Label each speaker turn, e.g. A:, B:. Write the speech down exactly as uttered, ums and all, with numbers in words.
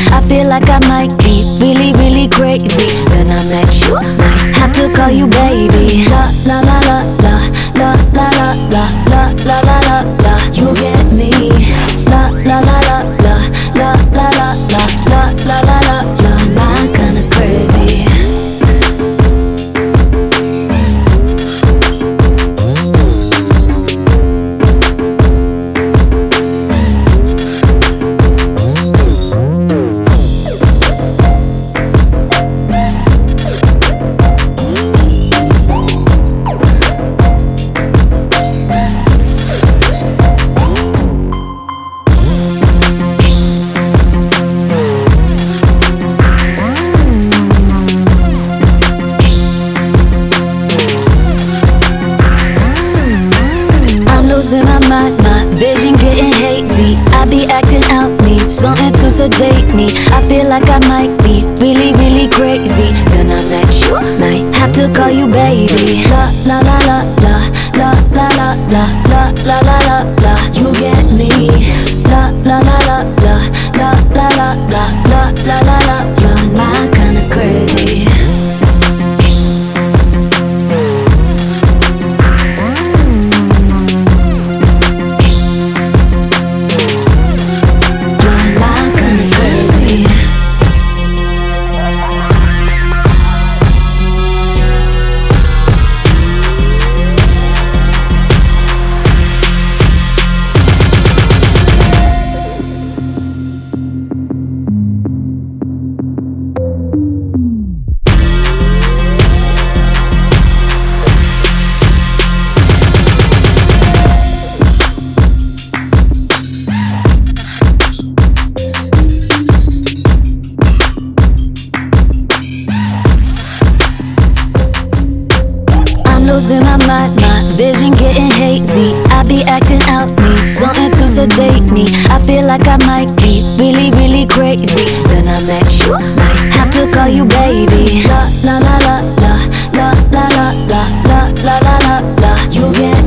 A: I feel like I might be really, really crazy. When I met you, might have to call you baby. La la la la la la la la la la la la la la. You get me. La la la la la la la la la la la la la. You're my kinda crazy. Losing my mind, my vision getting hazy. I be acting out, need something to sedate me. I feel like I might be really, really crazy. Then I met you, might have to call you baby. La la la la la la la la la la la la la la. You get me. La la la la la la la la la la la la la. You're my kinda crazy. Losing my mind, my vision getting hazy. I be acting out, need something to sedate me. I feel like I might be really, really crazy. Then I met you, might have to call you baby. La la la la la la la la la la la la la. You get